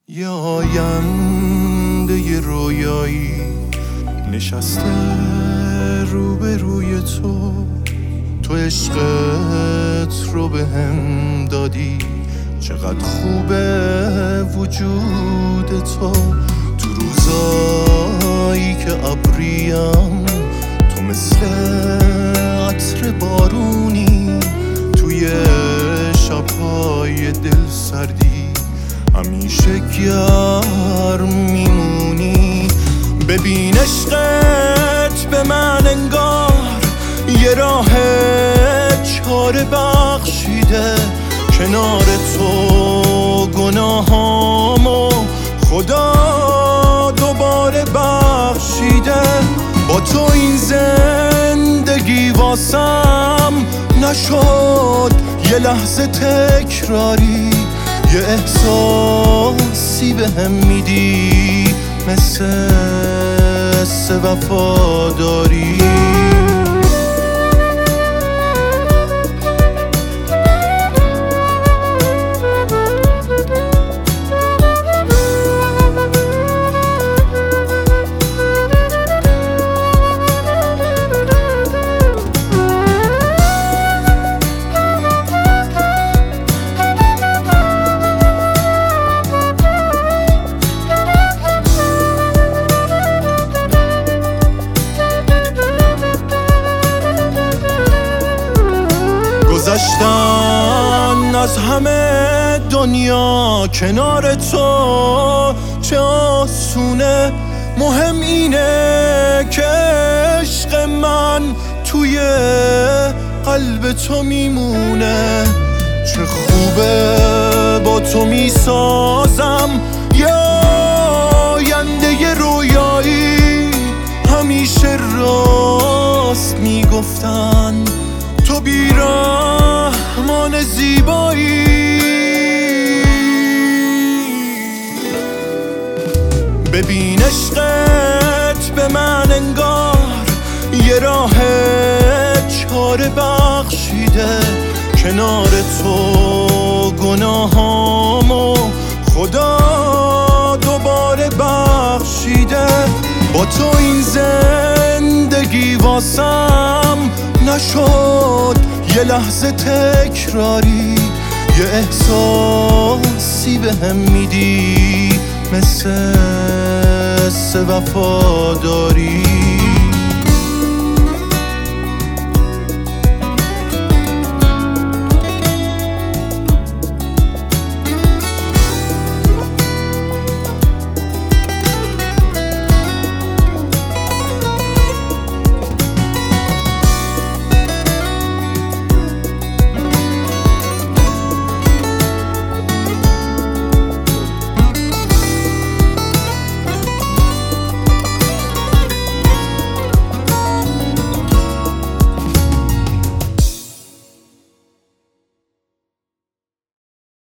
یه آینده ی رویایی نشسته روبروی تو عشقت رو به هم دادی. چقدر خوبه وجود تو روزایی که ابریم، تو مثل عطر بارونی توی شبهای دل سردی، همیشه گرم میمونی. ببین عشقت به من انگار یه راه چاره بخشیده. کنار تو گناهامو خدا دوباره بخشیده. با تو این زندگی واسم نشد یه لحظه تکراری. یه احساسی به هم میدی مثل وفاداری. گذشتن از همه دنیا کنار تو چه آسونه. مهم اینه که عشق من توی قلب تو میمونه. چه خوبه با تو میسازم یه آینده ی رویایی. همیشه راست میگفتن تو بیرحمان زیبایی. ببین عشقت به من انگار یه راه چاره بخشیده. کنار تو گناهامو خدا دوباره بخشیده. با تو این زندگی واسم نشد یه لحظه تکراری. یه احساسی به هم میدی مثل وفاداری.